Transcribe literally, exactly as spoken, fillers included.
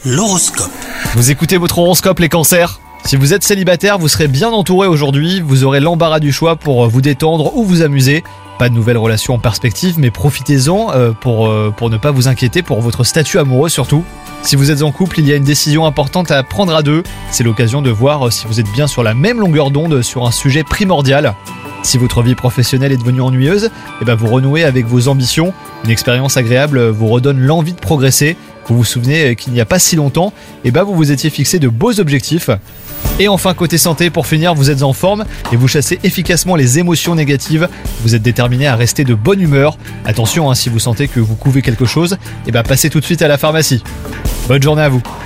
L'horoscope. Vous écoutez votre horoscope les cancers ? Si vous êtes célibataire, vous serez bien entouré aujourd'hui, vous aurez l'embarras du choix pour vous détendre ou vous amuser. Pas de nouvelles relations en perspective, mais profitez-en euh, pour, euh, pour ne pas vous inquiéter pour votre statut amoureux surtout. Si vous êtes en couple, il y a une décision importante à prendre à deux. C'est l'occasion de voir si vous êtes bien sur la même longueur d'onde sur un sujet primordial. Si votre vie professionnelle est devenue ennuyeuse, eh ben vous renouez avec vos ambitions. Une expérience agréable vous redonne l'envie de progresser. Vous vous souvenez qu'il n'y a pas si longtemps, eh ben vous vous étiez fixé de beaux objectifs. Et enfin, côté santé, pour finir, vous êtes en forme et vous chassez efficacement les émotions négatives. Vous êtes déterminé à rester de bonne humeur. Attention, hein, si vous sentez que vous couvez quelque chose, eh ben passez tout de suite à la pharmacie. Bonne journée à vous.